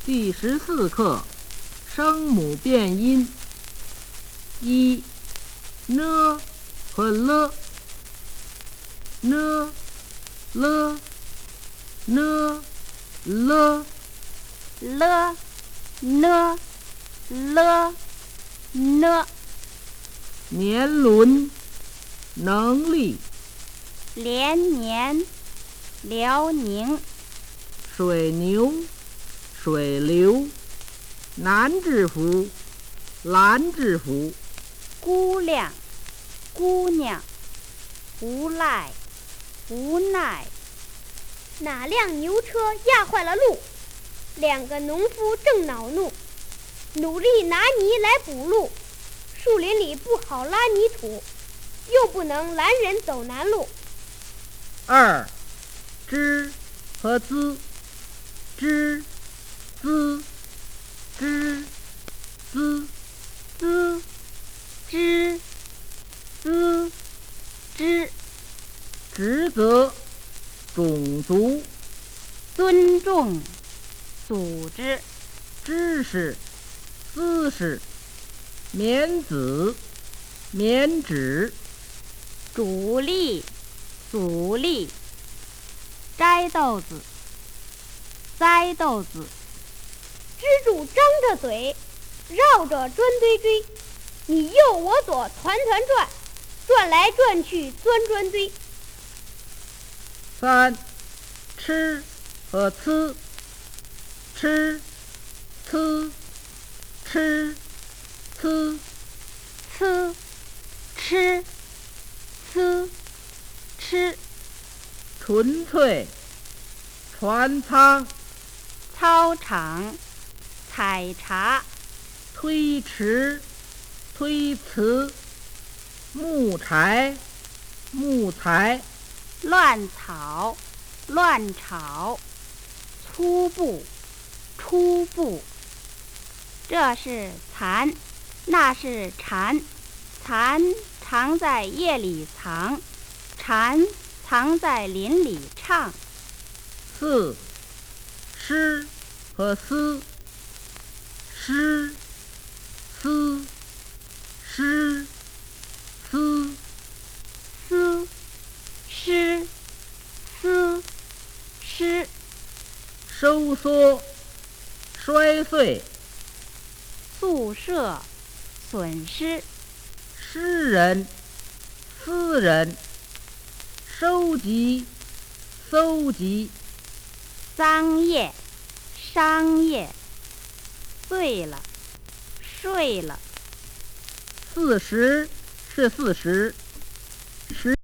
第14课声母变音。一 呢 和 了， 呢 了 呢 了了 呢 了 呢。 年轮能力， 连年辽宁， 水牛水流，南字符蓝字符， 姑娘姑娘，无赖无奈。 哪辆牛车压坏了路，两个农夫正恼怒，努力拿泥来补路。树林里不好拉泥土，又不能拦人走南路。 二之和滋，之滋之滋滋之滋之， 职责种族尊重组织知识姿势棉子棉纸主力阻力，摘豆子栽豆子， 支柱张着嘴，绕着砖堆追，你右我左团团转，转来转去钻砖堆。 三吃和呲，吃呲吃呲呲吃呲吃， 纯粹船舱操场采茶， 推迟推辞木柴木材乱草乱炒，粗布初步。这是蚕，那是蝉，蚕藏在夜里藏，蝉藏在林里唱。 四诗和丝，诗丝诗丝丝诗丝诗， 收缩摔碎宿舍损失， 诗人私人收集搜集桑叶商业，醉了睡了。 40是40